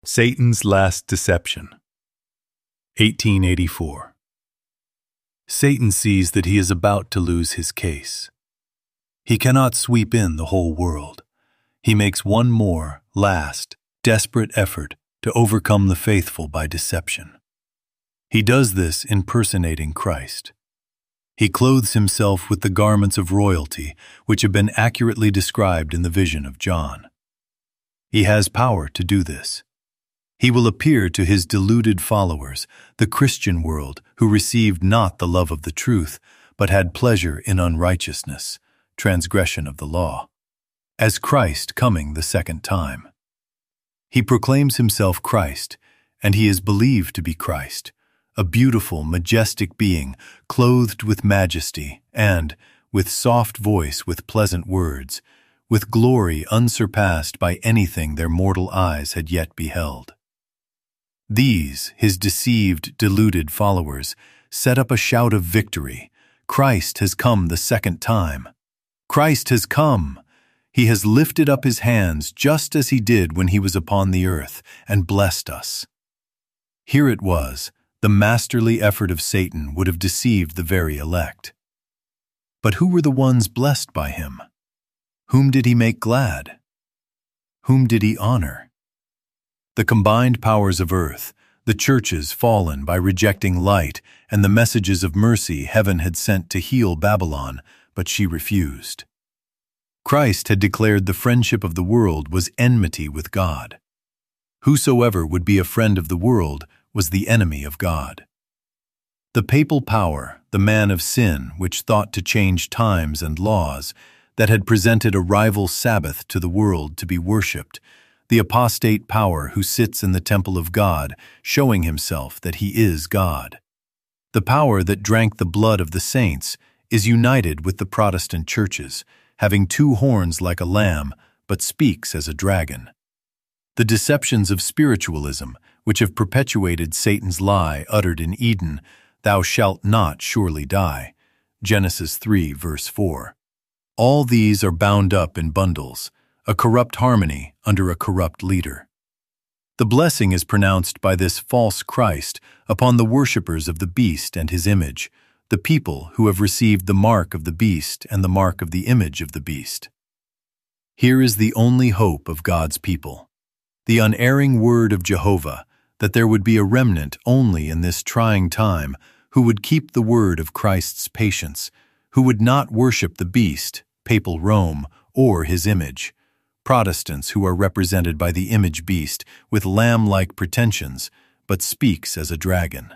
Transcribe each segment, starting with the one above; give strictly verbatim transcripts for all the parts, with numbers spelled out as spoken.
Satan's Last Deception. eighteen eighty-four. Satan sees that he is about to lose his case. He cannot sweep in the whole world. He makes one more, last, desperate effort to overcome the faithful by deception. He does this impersonating Christ. He clothes himself with the garments of royalty which have been accurately described in the vision of John. He has power to do this. He will appear to his deluded followers, the Christian world, who received not the love of the truth, but had pleasure in unrighteousness, transgression of the law, as Christ coming the second time. He proclaims himself Christ, and he is believed to be Christ, a beautiful, majestic being, clothed with majesty, and, with soft voice, with pleasant words, with glory unsurpassed by anything their mortal eyes had yet beheld. These, his deceived, deluded followers, set up a shout of victory. Christ has come the second time. Christ has come. He has lifted up his hands just as he did when he was upon the earth and blessed us. Here it was, the masterly effort of Satan would have deceived the very elect. But who were the ones blessed by him? Whom did he make glad? Whom did he honor? The combined powers of earth, the churches fallen by rejecting light and the messages of mercy heaven had sent to heal Babylon, but she refused. Christ had declared the friendship of the world was enmity with God. Whosoever would be a friend of the world was the enemy of God. The papal power, the man of sin, which thought to change times and laws, that had presented a rival Sabbath to the world to be worshipped, the apostate power who sits in the temple of God, showing himself that he is God. The power that drank the blood of the saints is united with the Protestant churches, having two horns like a lamb, but speaks as a dragon. The deceptions of spiritualism, which have perpetuated Satan's lie uttered in Eden, "Thou shalt not surely die," Genesis three, verse four. All these are bound up in bundles, a corrupt harmony under a corrupt leader. The blessing is pronounced by this false Christ upon the worshippers of the beast and his image, the people who have received the mark of the beast and the mark of the image of the beast. Here is the only hope of God's people, the unerring word of Jehovah, that there would be a remnant only in this trying time who would keep the word of Christ's patience, who would not worship the beast, papal Rome, or his image, Protestants who are represented by the image beast with lamb-like pretensions, but speaks as a dragon.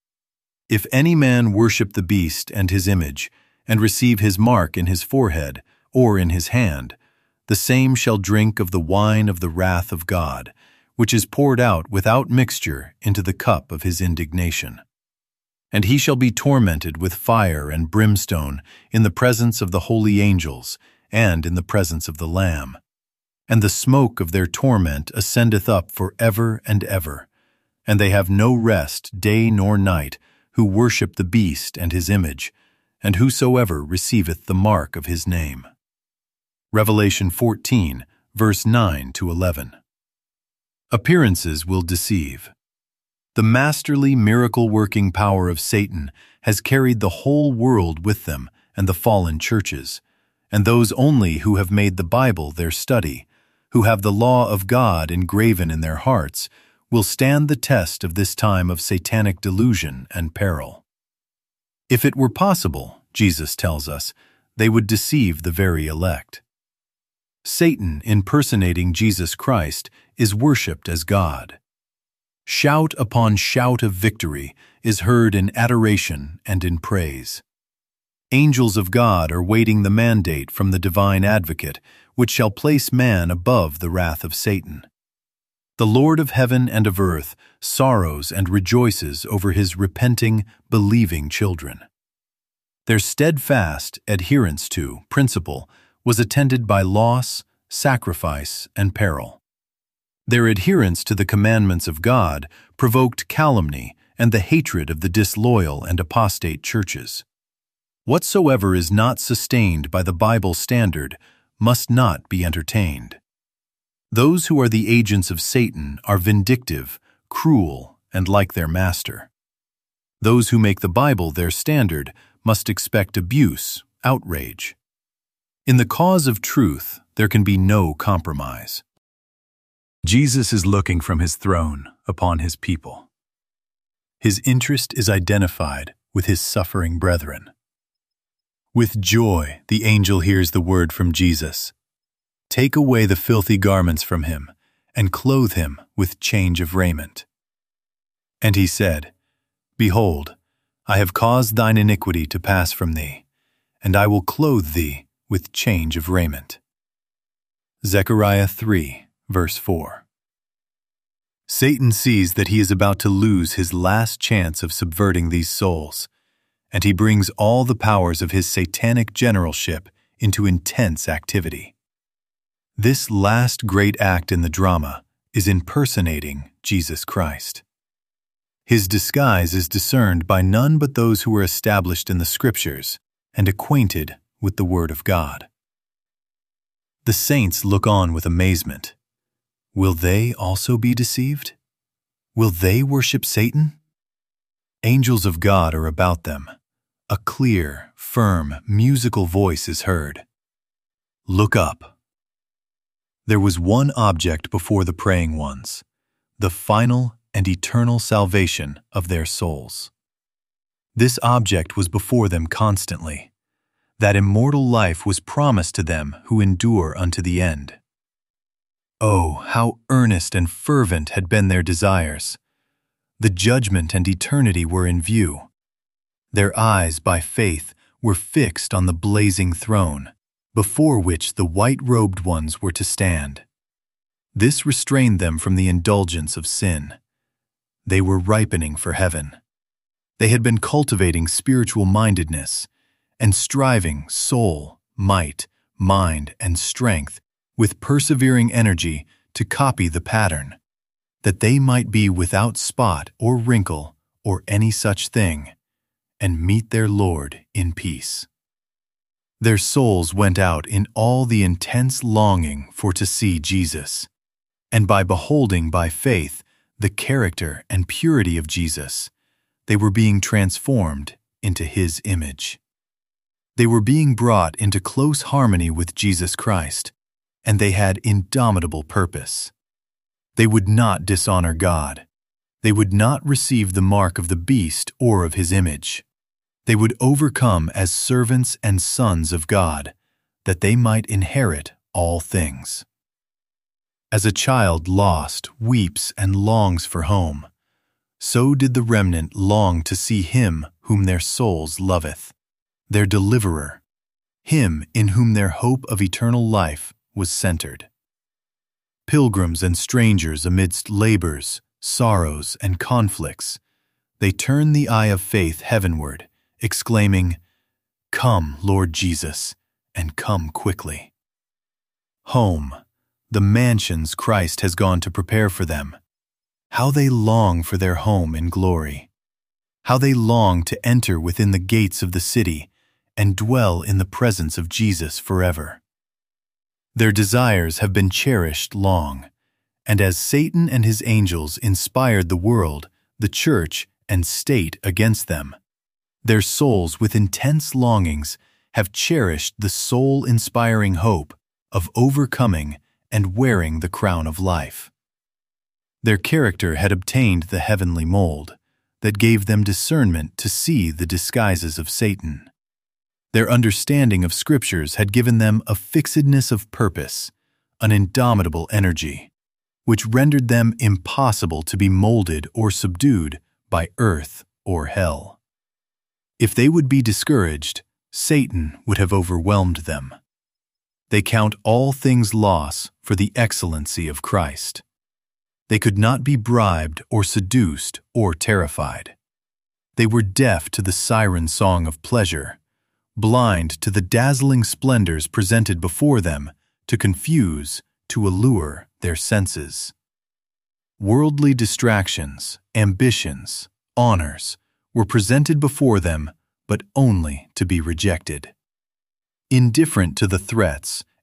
If any man worship the beast and his image, and receive his mark in his forehead or in his hand, the same shall drink of the wine of the wrath of God, which is poured out without mixture into the cup of his indignation. And he shall be tormented with fire and brimstone in the presence of the holy angels and in the presence of the Lamb. And the smoke of their torment ascendeth up for ever and ever, and they have no rest day nor night, who worship the beast and his image, and whosoever receiveth the mark of his name. Revelation fourteen, verse nine to eleven. Appearances will deceive. The masterly miracle-working power of Satan has carried the whole world with them and the fallen churches, and those only who have made the Bible their study, who have the law of God engraven in their hearts, will stand the test of this time of satanic delusion and peril. If it were possible, Jesus tells us, they would deceive the very elect. Satan, impersonating Jesus Christ, is worshipped as God. Shout upon shout of victory is heard in adoration and in praise. Angels of God are waiting the mandate from the divine advocate, which shall place man above the wrath of Satan. The Lord of heaven and of earth sorrows and rejoices over his repenting, believing children. Their steadfast adherence to principle was attended by loss, sacrifice, and peril. Their adherence to the commandments of God provoked calumny and the hatred of the disloyal and apostate churches. Whatsoever is not sustained by the Bible standard must not be entertained. Those who are the agents of Satan are vindictive, cruel, and like their master. Those who make the Bible their standard must expect abuse, outrage. In the cause of truth, there can be no compromise. Jesus is looking from his throne upon his people. His interest is identified with his suffering brethren. With joy, the angel hears the word from Jesus. Take away the filthy garments from him, and clothe him with change of raiment. And he said, Behold, I have caused thine iniquity to pass from thee, and I will clothe thee with change of raiment. Zechariah three, verse four. Satan sees that he is about to lose his last chance of subverting these souls, and he brings all the powers of his satanic generalship into intense activity. This last great act in the drama is impersonating Jesus Christ. His disguise is discerned by none but those who are established in the Scriptures and acquainted with the Word of God. The saints look on with amazement. Will they also be deceived? Will they worship Satan? Angels of God are about them. A clear, firm, musical voice is heard. Look up. There was one object before the praying ones, the final and eternal salvation of their souls. This object was before them constantly. That immortal life was promised to them who endure unto the end. Oh, how earnest and fervent had been their desires! The judgment and eternity were in view. Their eyes, by faith, were fixed on the blazing throne, before which the white-robed ones were to stand. This restrained them from the indulgence of sin. They were ripening for heaven. They had been cultivating spiritual mindedness and striving soul, might, mind, and strength with persevering energy to copy the pattern, that they might be without spot or wrinkle or any such thing, and meet their Lord in peace. Their souls went out in all the intense longing for to see Jesus, and by beholding by faith the character and purity of Jesus, they were being transformed into his image. They were being brought into close harmony with Jesus Christ, and they had indomitable purpose. They would not dishonor God. They would not receive the mark of the beast or of his image. They would overcome as servants and sons of God, that they might inherit all things. As a child lost weeps and longs for home, so did the remnant long to see him whom their souls loveth, their deliverer, him in whom their hope of eternal life was centered. Pilgrims and strangers amidst labors, sorrows, and conflicts, they turn the eye of faith heavenward, exclaiming, Come, Lord Jesus, and come quickly. Home, the mansions Christ has gone to prepare for them. How they long for their home in glory. How they long to enter within the gates of the city and dwell in the presence of Jesus forever. Their desires have been cherished long, and as Satan and his angels inspired the world, the church, and state against them, their souls with intense longings have cherished the soul-inspiring hope of overcoming and wearing the crown of life. Their character had obtained the heavenly mold that gave them discernment to see the disguises of Satan. Their understanding of Scriptures had given them a fixedness of purpose, an indomitable energy, which rendered them impossible to be molded or subdued by earth or hell. If they would be discouraged, Satan would have overwhelmed them. They count all things loss for the excellency of Christ. They could not be bribed or seduced or terrified. They were deaf to the siren song of pleasure, blind to the dazzling splendors presented before them to confuse, to allure their senses. Worldly distractions, ambitions, honors were presented before them, but only to be rejected. Indifferent to the threats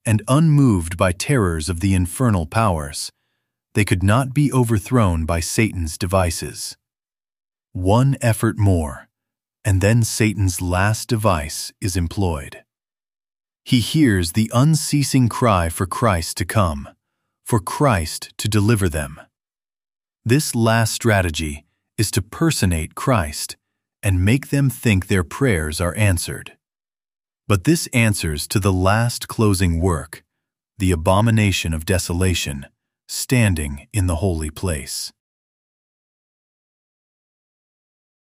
and unmoved by terrors of the infernal powers, they could not be overthrown by Satan's devices. One effort more, and then Satan's last device is employed. He hears the unceasing cry for Christ to come, for Christ to deliver them. This last strategy is to personate Christ and make them think their prayers are answered. But this answers to the last closing work, the abomination of desolation, standing in the holy place.